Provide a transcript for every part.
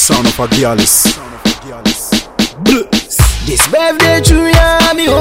Sound of a Gialis. This birthday to ya me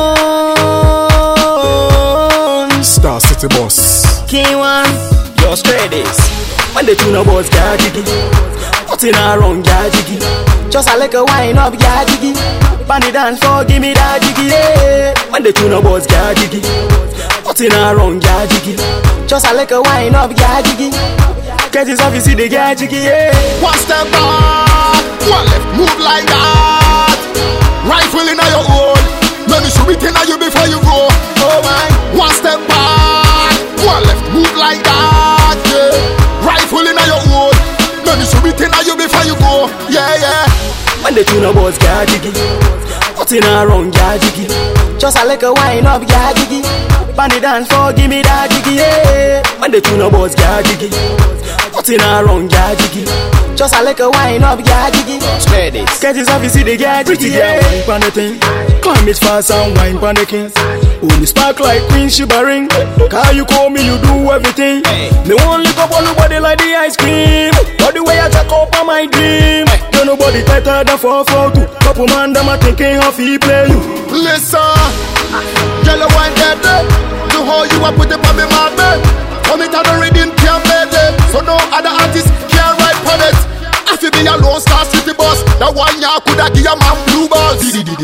own Star City Boss. King one, your straight days. When the tuna boys get jiggy, what's in our wrong jiggy? Just a like a wine up jiggy. Bandy dance for give me that jiggy, yeah. When the tuna boys get jiggy, what's in our wrong jiggy? Just a like a wine up jiggy. Cause it's obviously the get jiggy, yeah. One step back, one left, move like that. Rifle in your hole, let me shoot it in you before you go. Oh my. One step back, one left, move like that, yeah. Rifle in your hole, let me shoot it in you before you go. Yeah, yeah. When the tuna boys get jiggy, what's in our wrong jiggy? Just a like a wine up jiggy. Bandy dance for give me that jiggy, yeah. When the tuna boys get jiggy, what's in our wrong jiggy? Just a like a wine up jiggy. Spread it. Cause it's obviously the get jiggy, yeah. Wine pan the thing, climb it fast and wine pan the king. Only spark like Queen shivering. Car you call me, you do everything. Me won't lick up on nobody like the ice cream. But the way I jack up on my dream. Don't nobody better than 442. Couple man them are thinking how he play you. Listen, girl, I want that to hold you up with the baby my bed. Come it on the reading can't play it. So no other artist can write on it. I feel be alone, Star City Boss. That one ya coulda give a man blue balls.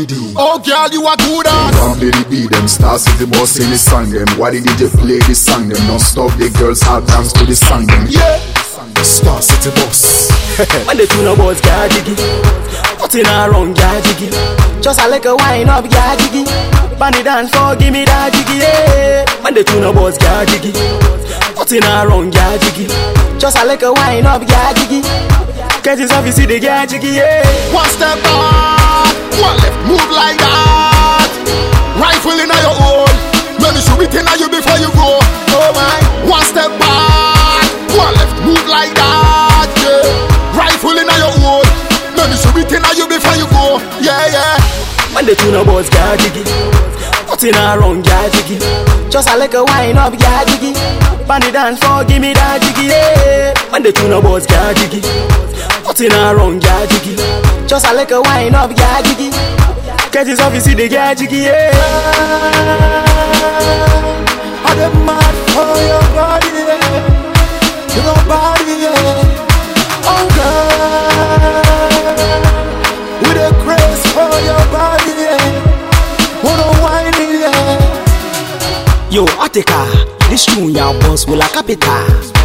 Oh girl, you are good ass. One lady be them Star City Boss in the song them. Why did DJ play the song them? Don't stop the girls hard dance to the song them. Yeah. Star City Boss. When the tuna boys get jiggy, what's in our wrong jiggy? Just a like a wine up jiggy. Bandy dance for give me that jiggy, yeah. When the tuna boys get jiggy, what's in our wrong jiggy? Just a like a wine up jiggy. Cause it's obviously the get jiggy, yeah. One step back, one left, move like that. Rifle in your hole, let me shoot it in you before you go. Oh my. One step back, one left, move like that, yeah. Rifle in your hole, let me shoot it in you before you go. Yeah, yeah. When the tuna boys get jiggy, what's in our wrong jiggy? Just a like a wine up jiggy. Bandy dance for give me that jiggy, yeah. When the tuna boys get jiggy, what's in our wrong jiggy? Just a like a wine up jiggy. Cause it's obviously the get jiggy, yeah. I'm the mad for your body, yeah. Your body, yeah. Oh girl, with a craze for your body, yeah. Wanna whine, yeah. Yo, Attica, this tune ya boss will a capital.